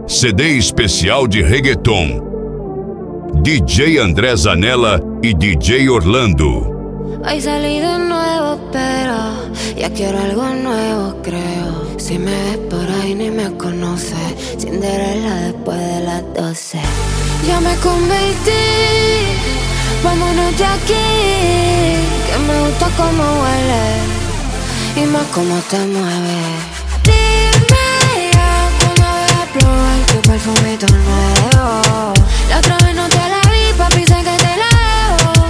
CD especial de reggaeton. DJ André Zanella y DJ Orlando. Hoy salí de nuevo, pero ya quiero algo nuevo, creo. Si me ves por ahí ni me conoces. Cinderella después de las 12. Ya me convertí, vámonos de aquí. Que me gusta cómo huele y más cómo te mueves. Dime ya cuando voy a probar tu perfumito nuevo. La otra vez no te la vi, papi, sé que te la debo.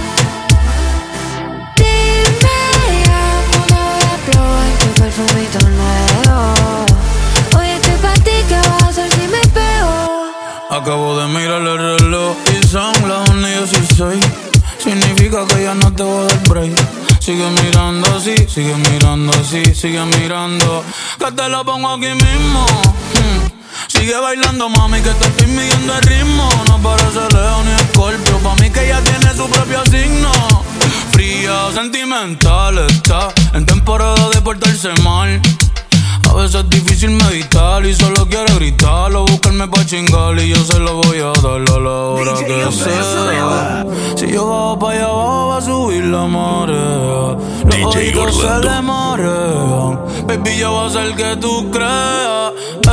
Dime ya cuando voy a probar tu perfumito nuevo. Hoy estoy pa' ti, ¿qué vas a hacer si me pego? Acabo de mirar el reloj y son las 1:16. Significa que ya no te voy a dar break. Sigue mirando así, sigue mirando así, sigue mirando. Que te lo pongo aquí mismo. Sigue bailando, mami, que te estoy midiendo el ritmo. No parece Leo ni Scorpio, pa' mí que ya tiene su propio signo. Fría, sentimental está, en temporada de portarse mal. A veces es difícil meditar y solo quiere gritarlo, buscarme pa' chingar y yo se lo voy a dar a la hora que sea. Si yo bajo pa' allá abajo va a subir la marea. Los oídos se le marean, baby, yo voy a hacer que tú creas.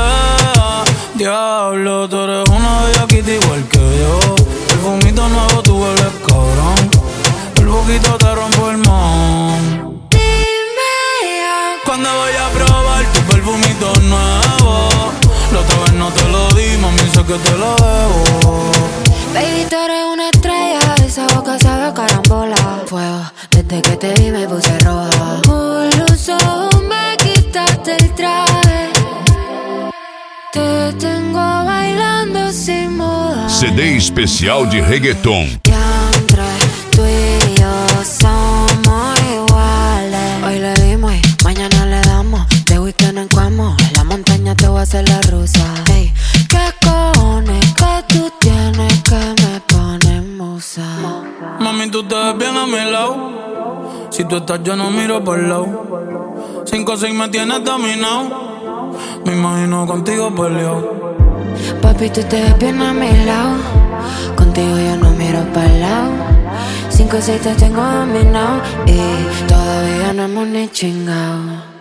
Diablo, tú eres una bellaquita igual que yo. Perfumito nuevo, tú hueles cabrón. El poquito te rompo el man. Cuando voy a probar tu perfumito nuevo. La otra vez no te lo di, mami, sé que te lo debo. Baby, tú eres una estrella, esa boca sabe a carambola. Fuego, desde que te vi me puse roja. Por los ojos me quitaste el traje. Te tengo bailando sin moda. CD especial de reggaeton. Diantre, tú y yo somos iguales. Hoy le dimos y mañana le damos. De weekend en Cuamo, en la montaña te voy a hacer la rusa. Hey, ¿qué cojones que tú tienes que me pones musa? Mami, tú te ves bien a mi lado. Si tú estás yo no miro por el lado. 5-6 me tienes dominado. Me imagino contigo peleado. Papi, tú te ves bien a mi lado. Contigo yo no miro para el lado. 5-6 te tengo dominado y todavía no hemos ni chingado.